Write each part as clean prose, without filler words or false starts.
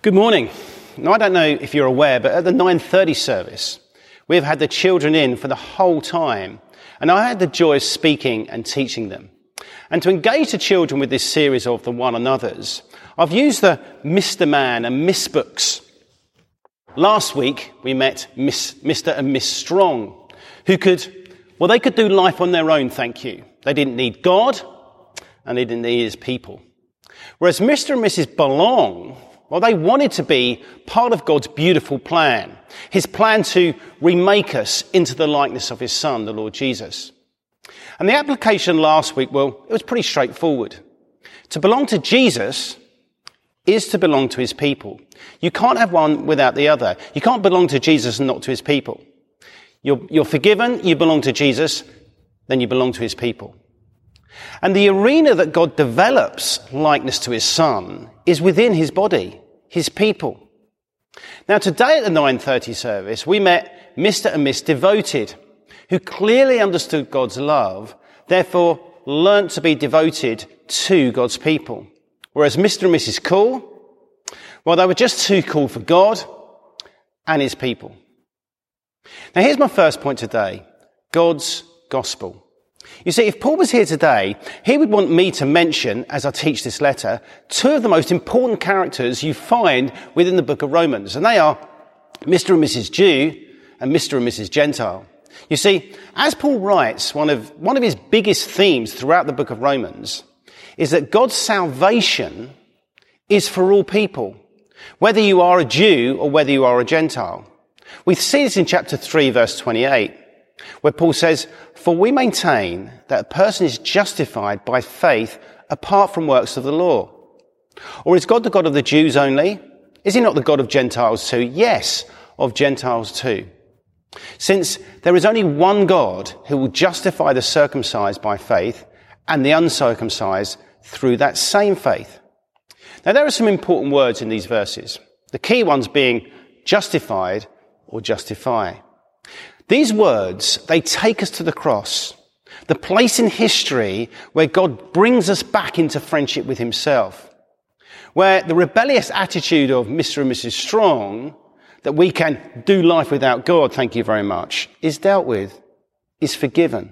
Good morning. Now, I don't know if you're aware, but at the 9:30 service, we've had the children in for the whole time, and I had the joy of speaking and teaching them. And to engage the children with this series of the one another's, I've used the Mr. Man and Miss Books. Last week, we met Mr. and Miss Strong, who could do life on their own, thank you. They didn't need God, and they didn't need his people. Whereas Mr. and Mrs. Belong, they wanted to be part of God's beautiful plan, his plan to remake us into the likeness of his Son, the Lord Jesus. And the application last week, it was pretty straightforward. To belong to Jesus is to belong to his people. You can't have one without the other. You can't belong to Jesus and not to his people. You're forgiven, you belong to Jesus, then you belong to his people. And the arena that God develops likeness to his Son is within his body, his people. Now today at the 9:30 service, we met Mr. and Miss Devoted, who clearly understood God's love, therefore learnt to be devoted to God's people. Whereas Mr. and Mrs. Cool, they were just too cool for God and his people. Now here's my first point today, God's gospel. You see, if Paul was here today, he would want me to mention, as I teach this letter, two of the most important characters you find within the book of Romans, and they are Mr. and Mrs. Jew and Mr. and Mrs. Gentile. You see, as Paul writes, one of his biggest themes throughout the book of Romans is that God's salvation is for all people, whether you are a Jew or whether you are a Gentile. We see this in chapter 3, verse 28, where Paul says, "For we maintain that a person is justified by faith apart from works of the law. Or is God the God of the Jews only? Is he not the God of Gentiles too? Yes, of Gentiles too. Since there is only one God who will justify the circumcised by faith and the uncircumcised through that same faith." Now there are some important words in these verses. The key ones being justified or justify. These words, they take us to the cross, the place in history where God brings us back into friendship with himself, where the rebellious attitude of Mr. and Mrs. Strong, that we can do life without God, thank you very much, is dealt with, is forgiven.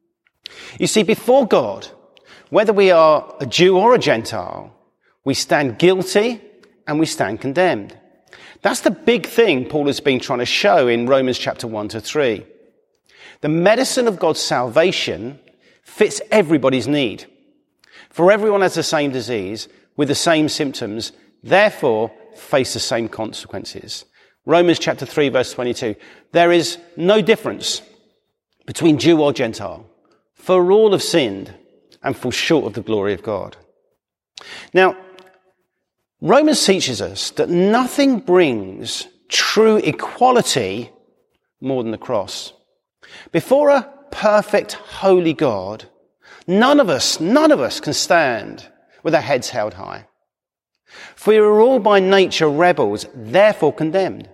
You see, before God, whether we are a Jew or a Gentile, we stand guilty and we stand condemned. That's the big thing Paul has been trying to show in Romans chapter 1 to 3. The medicine of God's salvation fits everybody's need. For everyone has the same disease with the same symptoms, therefore face the same consequences. Romans chapter 3 verse 22. There is no difference between Jew or Gentile, for all have sinned and fall short of the glory of God. Now, Romans teaches us that nothing brings true equality more than the cross. Before a perfect, holy God, none of us can stand with our heads held high. For we are all by nature rebels, therefore condemned.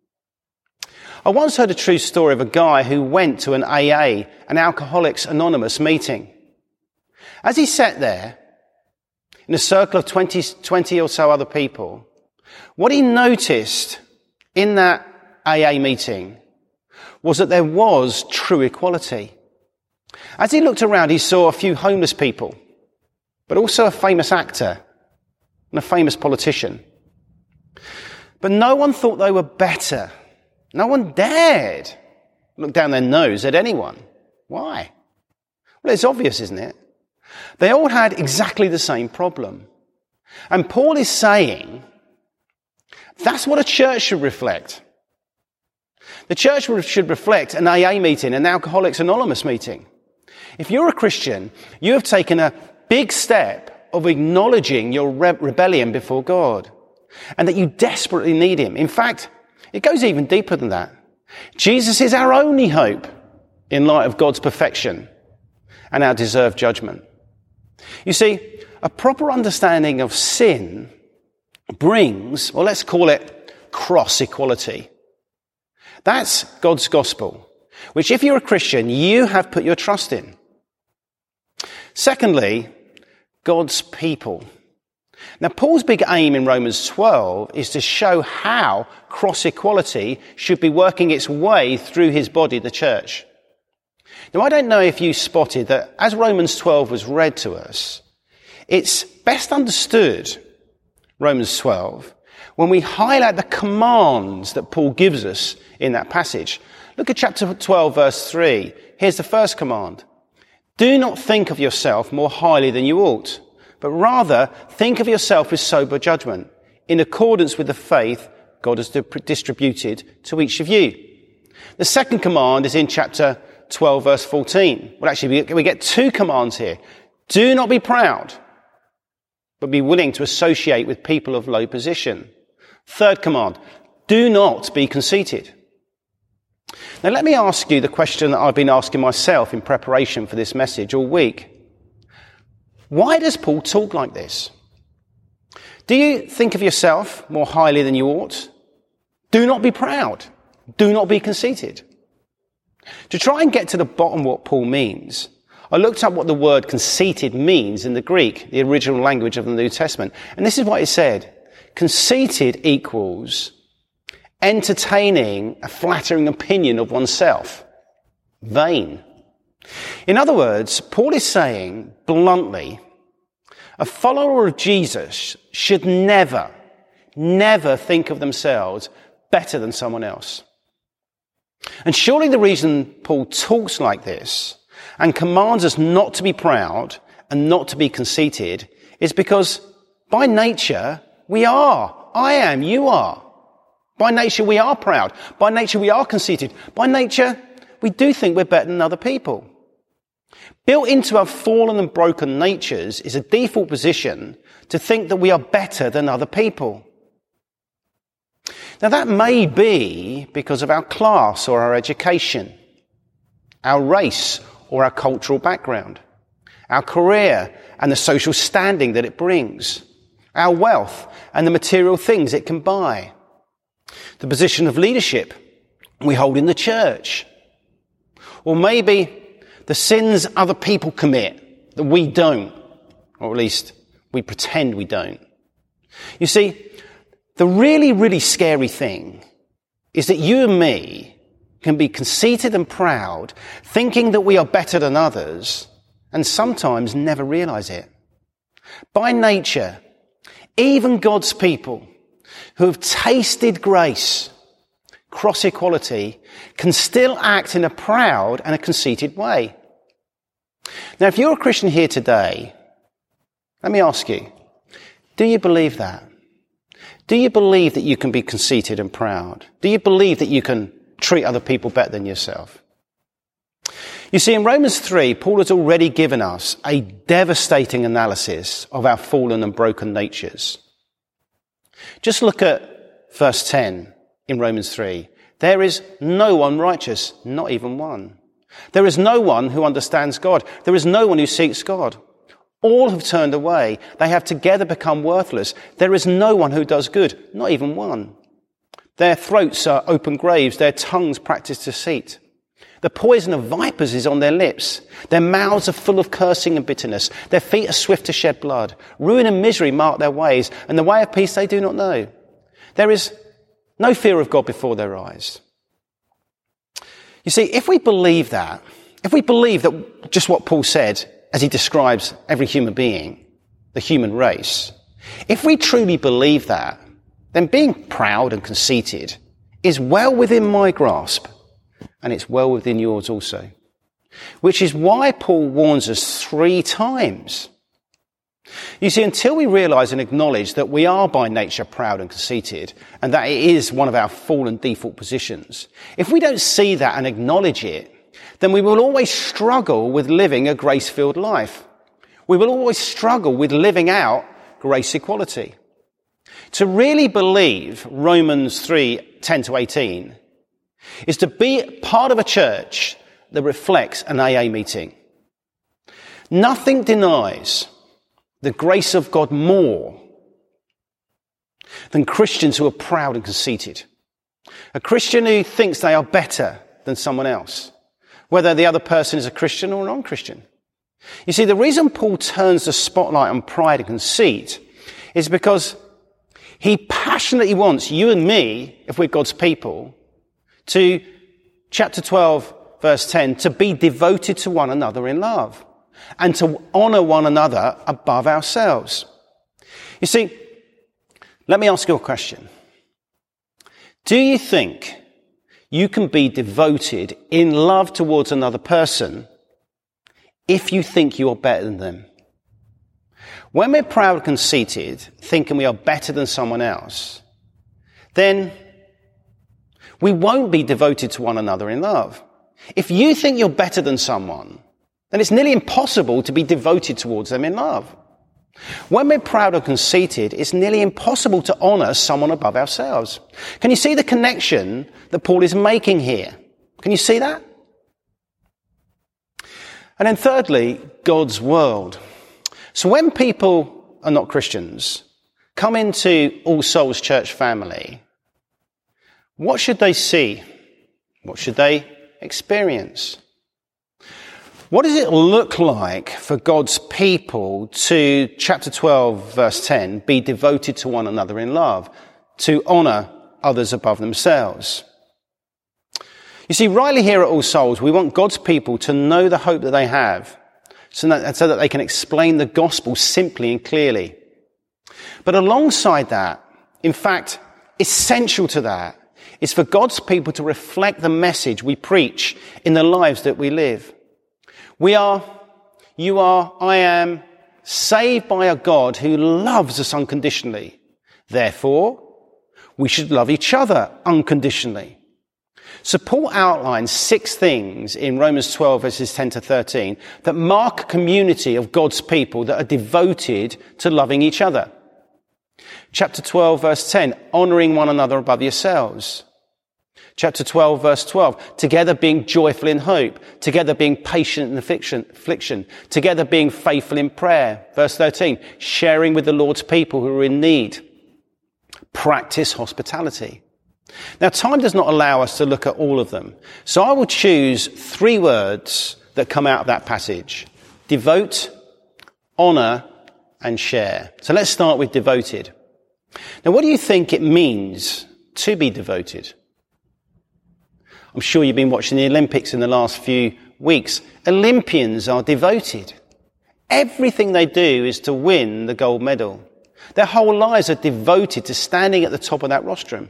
I once heard a true story of a guy who went to an AA, an Alcoholics Anonymous meeting. As he sat there, in a circle of 20 or so other people, what he noticed in that AA meeting was that there was true equality. As he looked around, he saw a few homeless people, but also a famous actor and a famous politician. But no one thought they were better. No one dared look down their nose at anyone. Why? Well, it's obvious, isn't it? They all had exactly the same problem. And Paul is saying that's what a church should reflect. The church should reflect an AA meeting, an Alcoholics Anonymous meeting. If you're a Christian, you have taken a big step of acknowledging your rebellion before God and that you desperately need him. In fact, it goes even deeper than that. Jesus is our only hope in light of God's perfection and our deserved judgment. You see, a proper understanding of sin brings, let's call it cross equality. That's God's gospel, which if you're a Christian, you have put your trust in. Secondly, God's people. Now, Paul's big aim in Romans 12 is to show how cross equality should be working its way through his body, the church. Now, I don't know if you spotted that as Romans 12 was read to us, it's best understood, Romans 12, when we highlight the commands that Paul gives us in that passage. Look at chapter 12, verse 3. Here's the first command. Do not think of yourself more highly than you ought, but rather think of yourself with sober judgment, in accordance with the faith God has distributed to each of you. The second command is in chapter 12, verse 14. Well, actually, we get two commands here. Do not be proud, but be willing to associate with people of low position. Third command, do not be conceited. Now, let me ask you the question that I've been asking myself in preparation for this message all week. Why does Paul talk like this? Do you think of yourself more highly than you ought? Do not be proud. Do not be conceited. To try and get to the bottom of what Paul means, I looked up what the word conceited means in the Greek, the original language of the New Testament. And this is what it said. Conceited equals entertaining a flattering opinion of oneself. Vain. In other words, Paul is saying bluntly, a follower of Jesus should never think of themselves better than someone else. And surely the reason Paul talks like this and commands us not to be proud and not to be conceited is because by nature we are. I am, you are. By nature we are proud. By nature we are conceited. By nature we do think we're better than other people. Built into our fallen and broken natures is a default position to think that we are better than other people. Now that may be because of our class or our education, our race or our cultural background, our career and the social standing that it brings, our wealth and the material things it can buy, the position of leadership we hold in the church, or maybe the sins other people commit that we don't, or at least we pretend we don't. You see, the really, really scary thing is that you and me can be conceited and proud, thinking that we are better than others, and sometimes never realize it. By nature, even God's people who have tasted grace, cross equality, can still act in a proud and a conceited way. Now, if you're a Christian here today, let me ask you, do you believe that? Do you believe that you can be conceited and proud? Do you believe that you can treat other people better than yourself? You see, in Romans 3, Paul has already given us a devastating analysis of our fallen and broken natures. Just look at verse 10 in Romans 3. There is no one righteous, not even one. There is no one who understands God. There is no one who seeks God. All have turned away. They have together become worthless. There is no one who does good, not even one. Their throats are open graves. Their tongues practice deceit. The poison of vipers is on their lips. Their mouths are full of cursing and bitterness. Their feet are swift to shed blood. Ruin and misery mark their ways, and the way of peace they do not know. There is no fear of God before their eyes. You see, if we believe that just what Paul said as he describes every human being, the human race, if we truly believe that, then being proud and conceited is well within my grasp, and it's well within yours also. Which is why Paul warns us 3 times. You see, until we realize and acknowledge that we are by nature proud and conceited, and that it is one of our fallen default positions, if we don't see that and acknowledge it, then we will always struggle with living a grace-filled life. We will always struggle with living out grace equality. To really believe Romans 3:10-18 is to be part of a church that reflects an AA meeting. Nothing denies the grace of God more than Christians who are proud and conceited. A Christian who thinks they are better than someone else, whether the other person is a Christian or a non-Christian. You see, the reason Paul turns the spotlight on pride and conceit is because he passionately wants you and me, if we're God's people, to, chapter 12, verse 10, to be devoted to one another in love and to honour one another above ourselves. You see, let me ask you a question. Do you think you can be devoted in love towards another person if you think you're better than them? When we're proud and conceited, thinking we are better than someone else, then we won't be devoted to one another in love. If you think you're better than someone, then it's nearly impossible to be devoted towards them in love. When we're proud or conceited, it's nearly impossible to honour someone above ourselves. Can you see the connection that Paul is making here? Can you see that? And then thirdly, God's world. So when people are not Christians come into All Souls Church family, what should they see? What should they experience? What does it look like for God's people to, chapter 12, verse 10, be devoted to one another in love, to honour others above themselves? You see, rightly here at All Souls, we want God's people to know the hope that they have so that they can explain the gospel simply and clearly. But alongside that, in fact, essential to that, is for God's people to reflect the message we preach in the lives that we live. We are, you are, I am, saved by a God who loves us unconditionally. Therefore, we should love each other unconditionally. So Paul outlines 6 things in Romans 12, verses 10 to 13, that mark a community of God's people that are devoted to loving each other. Chapter 12, verse 10, honouring one another above yourselves. Chapter 12, verse 12, together being joyful in hope, together being patient in affliction, together being faithful in prayer. Verse 13, sharing with the Lord's people who are in need. Practice hospitality. Now, time does not allow us to look at all of them, so I will choose 3 words that come out of that passage. Devote, honour, and share. So let's start with devoted. Now, what do you think it means to be devoted? I'm sure you've been watching the Olympics in the last few weeks. Olympians are devoted. Everything they do is to win the gold medal. Their whole lives are devoted to standing at the top of that rostrum.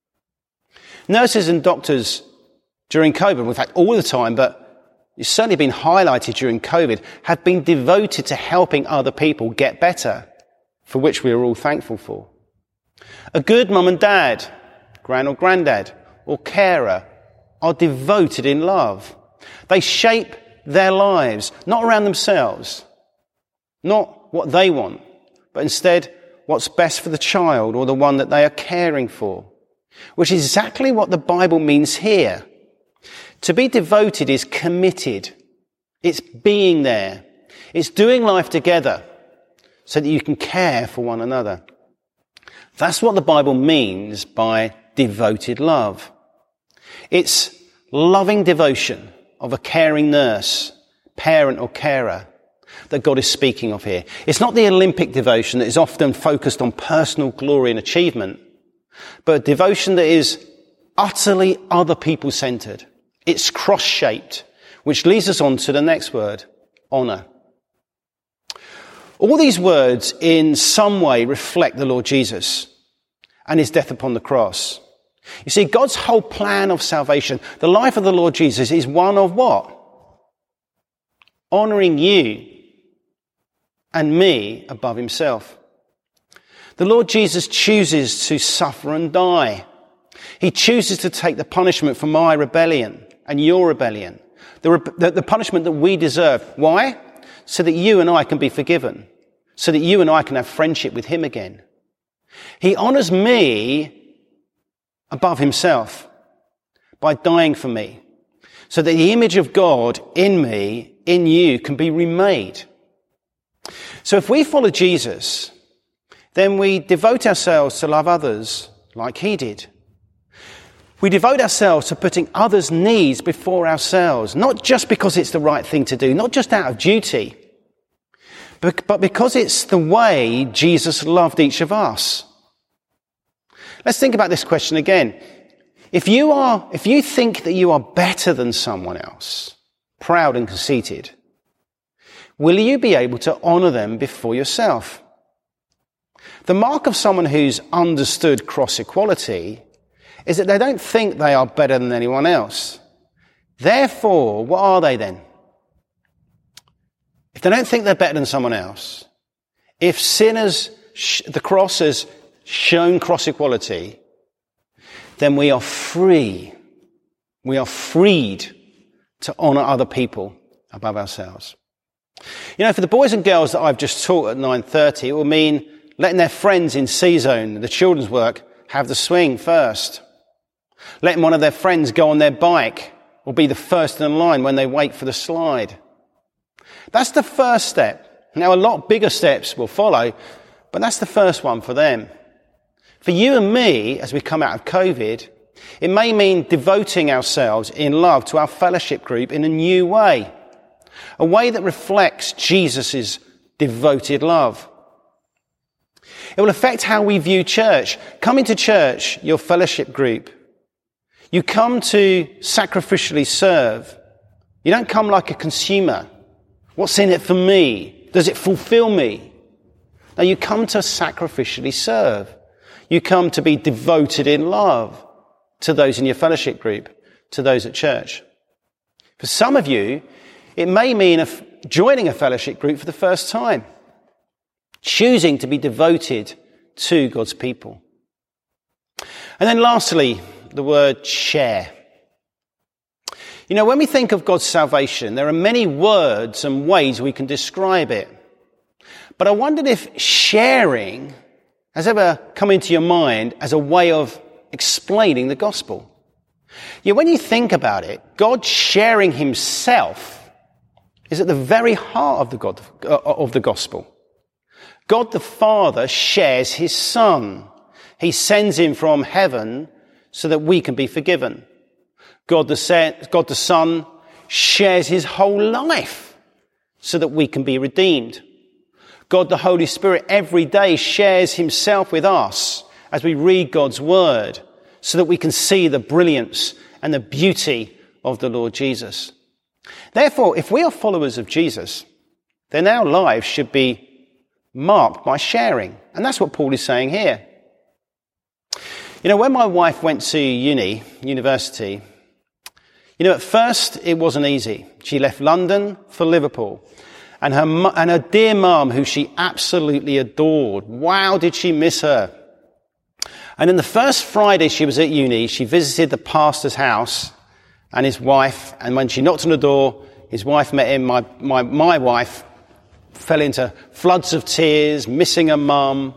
Nurses and doctors during COVID, in fact all the time, but it's certainly been highlighted during COVID, have been devoted to helping other people get better, for which we are all thankful for. A good mum and dad, gran or granddad, or carer are devoted in love. They shape their lives, not around themselves, not what they want, but instead what's best for the child or the one that they are caring for, which is exactly what the Bible means here. To be devoted is committed. It's being there. It's doing life together so that you can care for one another. That's what the Bible means by devoted love. It's loving devotion of a caring nurse, parent or carer that God is speaking of here. It's not the Olympic devotion that is often focused on personal glory and achievement, but a devotion that is utterly other people-centered. It's cross-shaped, which leads us on to the next word, honour. All these words in some way reflect the Lord Jesus and his death upon the cross. You see, God's whole plan of salvation, the life of the Lord Jesus, is one of what? Honouring you and me above himself. The Lord Jesus chooses to suffer and die. He chooses to take the punishment for my rebellion and your rebellion, the punishment that we deserve. Why? So that you and I can be forgiven, so that you and I can have friendship with him again. He honours me above himself by dying for me, so that the image of God in me, in you, can be remade. So if we follow Jesus, then we devote ourselves to love others like he did. We devote ourselves to putting others' needs before ourselves, not just because it's the right thing to do, not just out of duty, but because it's the way Jesus loved each of us. Let's think about this question again. If you think that you are better than someone else, proud and conceited, will you be able to honour them before yourself? The mark of someone who's understood cross equality is that they don't think they are better than anyone else. Therefore, what are they then? If they don't think they're better than someone else, if the cross has shown cross equality, then we are free. We are freed to honour other people above ourselves. You know, for the boys and girls that I've just taught at 9:30, it will mean letting their friends in C-Zone, the children's work, have the swing first. Letting one of their friends go on their bike or be the first in line when they wait for the slide. That's the first step. Now, a lot bigger steps will follow, but that's the first one for them. For you and me, as we come out of COVID, it may mean devoting ourselves in love to our fellowship group in a new way. A way that reflects Jesus' devoted love. It will affect how we view church. Coming to church, your fellowship group, you come to sacrificially serve. You don't come like a consumer. What's in it for me? Does it fulfill me? No, you come to sacrificially serve. You come to be devoted in love to those in your fellowship group, to those at church. For some of you, it may mean joining a fellowship group for the first time, choosing to be devoted to God's people. And then lastly, the word share. You know, when we think of God's salvation, there are many words and ways we can describe it. But I wondered if sharing has ever come into your mind as a way of explaining the gospel. Yeah, when you think about it, God sharing himself is at the very heart of the gospel. God the Father shares his Son. He sends him from heaven so that we can be forgiven. God the Son shares his whole life so that we can be redeemed. God the Holy Spirit every day shares himself with us as we read God's word so that we can see the brilliance and the beauty of the Lord Jesus. Therefore, if we are followers of Jesus, then our lives should be marked by sharing. And that's what Paul is saying here. You know, when my wife went to university, you know, at first it wasn't easy. She left London for Liverpool. And her dear mum, who she absolutely adored, wow, did she miss her. And then the first Friday she was at uni, she visited the pastor's house and his wife. And when she knocked on the door, his wife met him. My wife fell into floods of tears, missing her mum.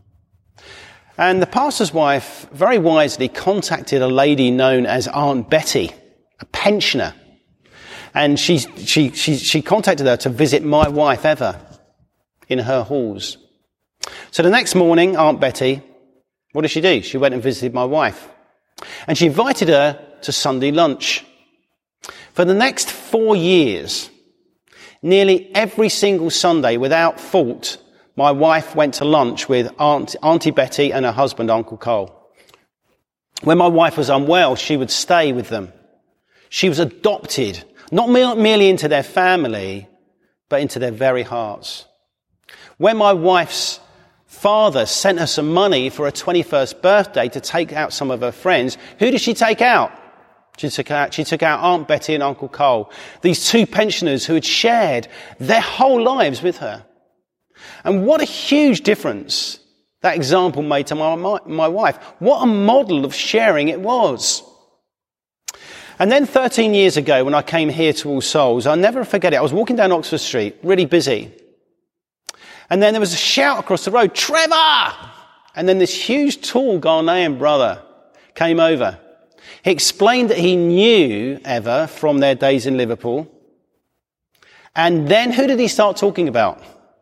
And the pastor's wife very wisely contacted a lady known as Aunt Betty, a pensioner. And she contacted her to visit my wife Eva in her halls. So the next morning, Aunt Betty, what did she do? She went and visited my wife. And she invited her to Sunday lunch. For the next 4 years, nearly every single Sunday, without fault, my wife went to lunch with Auntie Betty and her husband, Uncle Cole. When my wife was unwell, she would stay with them. She was adopted, not merely into their family, but into their very hearts. When my wife's father sent her some money for her 21st birthday to take out some of her friends, who did she take out? She took out Aunt Betty and Uncle Cole, these two pensioners who had shared their whole lives with her. And what a huge difference that example made to my wife. What a model of sharing it was. And then 13 years ago, when I came here to All Souls, I'll never forget it. I was walking down Oxford Street, really busy. And then there was a shout across the road, "Trevor!" And then this huge, tall Ghanaian brother came over. He explained that he knew Eva from their days in Liverpool. And then who did he start talking about?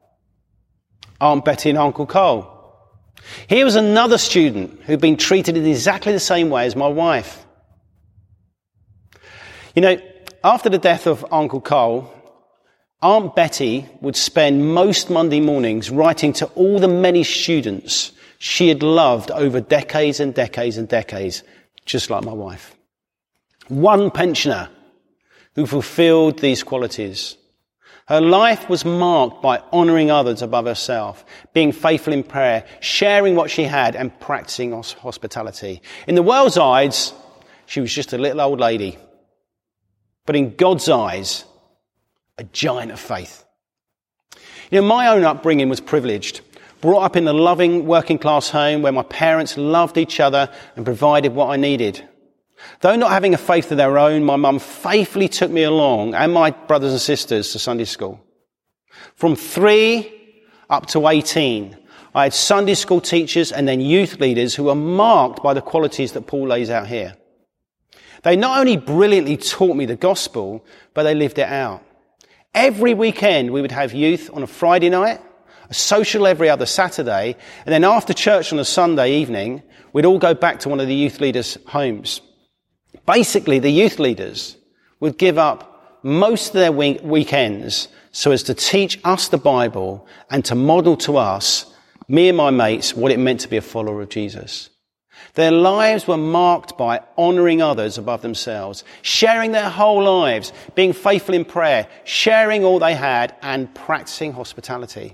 Aunt Betty and Uncle Cole. Here was another student who'd been treated in exactly the same way as my wife. You know, after the death of Uncle Cole, Aunt Betty would spend most Monday mornings writing to all the many students she had loved over decades and decades and decades, just like my wife. One pensioner who fulfilled these qualities. Her life was marked by honouring others above herself, being faithful in prayer, sharing what she had and practising hospitality. In the world's eyes, she was just a little old lady. But in God's eyes, a giant of faith. You know, my own upbringing was privileged. Brought up in a loving working class home where my parents loved each other and provided what I needed. Though not having a faith of their own, my mum faithfully took me along and my brothers and sisters to Sunday school. From 3 up to 18, I had Sunday school teachers and then youth leaders who were marked by the qualities that Paul lays out here. They not only brilliantly taught me the gospel, but they lived it out. Every weekend we would have youth on a Friday night, a social every other Saturday, and then after church on a Sunday evening, we'd all go back to one of the youth leaders' homes. Basically, the youth leaders would give up most of their weekends so as to teach us the Bible and to model to us, me and my mates, what it meant to be a follower of Jesus. Their lives were marked by honouring others above themselves, sharing their whole lives, being faithful in prayer, sharing all they had, and practising hospitality.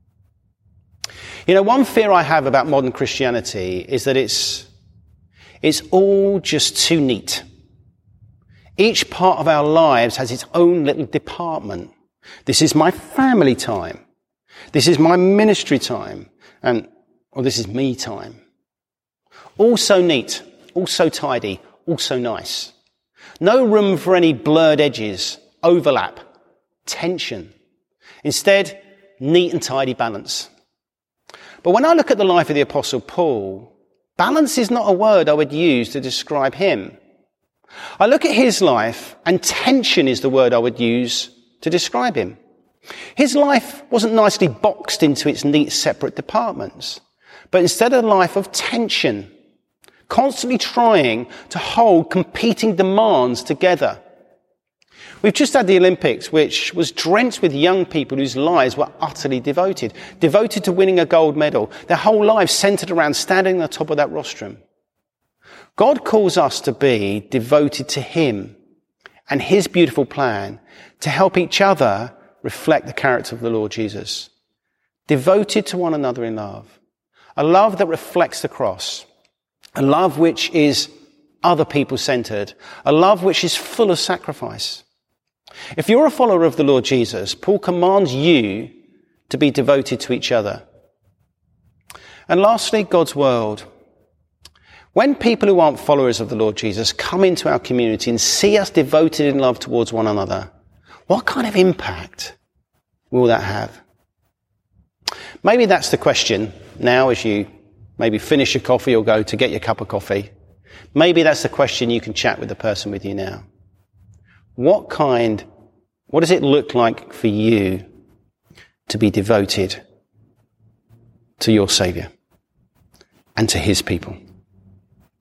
You know, one fear I have about modern Christianity is that it's all just too neat. Each part of our lives has its own little department. This is my family time. This is my ministry time. Or this is me time. All so neat, all so tidy, all so nice. No room for any blurred edges, overlap, tension. Instead, neat and tidy balance. But when I look at the life of the Apostle Paul, balance is not a word I would use to describe him. I look at his life, and tension is the word I would use to describe him. His life wasn't nicely boxed into its neat separate departments, but instead a life of tension, constantly trying to hold competing demands together. We've just had the Olympics, which was drenched with young people whose lives were utterly devoted to winning a gold medal, their whole lives centred around standing on the top of that rostrum. God calls us to be devoted to him and his beautiful plan to help each other reflect the character of the Lord Jesus. Devoted to one another in love. A love that reflects the cross. A love which is other people centred. A love which is full of sacrifice. If you're a follower of the Lord Jesus, Paul commands you to be devoted to each other. And lastly, God's world. When people who aren't followers of the Lord Jesus come into our community and see us devoted in love towards one another, what kind of impact will that have? Maybe that's the question now as you maybe finish your coffee or go to get your cup of coffee. Maybe that's the question you can chat with the person with you now. What does it look like for you to be devoted to your Saviour and to his people?